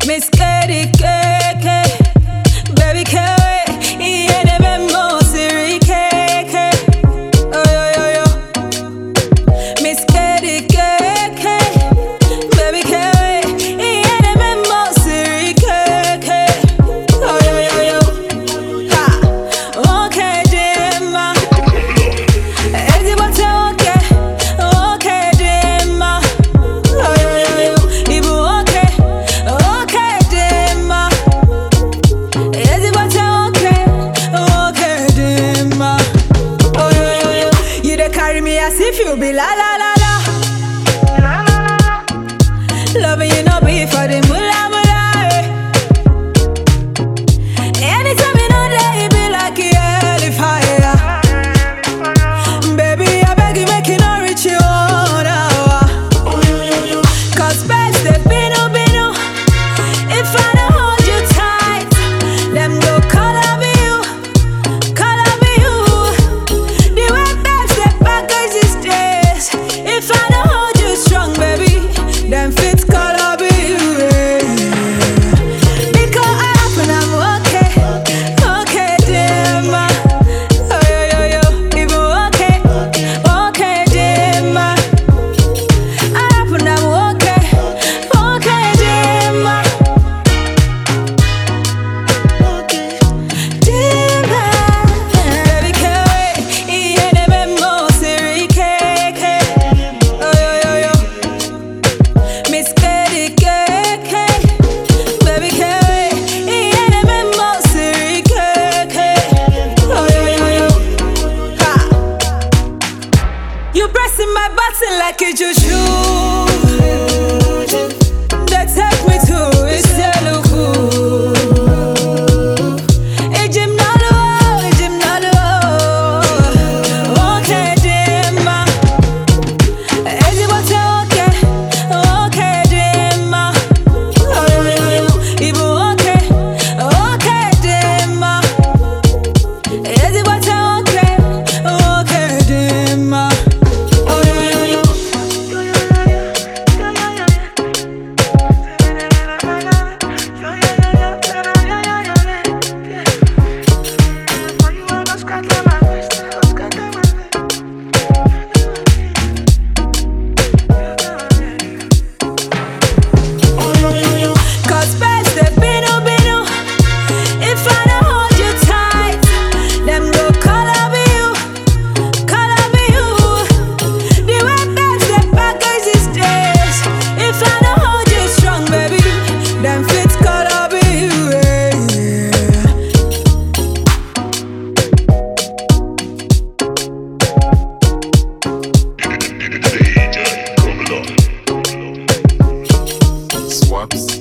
Miss Katie Keke, baby Kerry, iene memo siri Keke. Oh yo yo yo, Miss Katie Keke, baby Kerry, iene memo siri Keke. Oh yo yo yo, ha, okay dema, ezi bote okay, okay dema. Oh yo yo yo, ibu okay, okay dema, ezi bote okay, okay dema. Oh yo yo yo, you dey carry me as if you be la la la la. Loving you no be for the mula mula. Anytime you know that it be like you early fire. Baby, I beg you make it not reach you now. Cause best they binu binu. If I don't hold you tight, them go call up you, call up you. The way best they package these days. If I don't hold you strong, baby, them fit call up you. Because I happen I'm okay, okay, dema. Oh yo yo yo, even okay, okay, dema. I happen I'm okay, okay, dema. Dema, baby Kerry, iene memo siri Keke. Oh yo yo yo, Miss Katie Keke, baby Kerry, iene memo siri Keke. Oh yo yo yo, ha. You pressing my button like a juju. That take me to Iseluku. Ejim nalo, ejim nalo. Okay, dema. Ezi bote okay, okay, dema. Oh yo yo yo, ibu okay, okay, dema. Ezi bote okay, okay, dema. Oh yo yo yo. Cause best they binu binu. If I don't hold you tight, them go call up you, call up you. The way best they package these days. If I don't hold you strong, baby, them fit call up you. DJ Coming up. Swaps.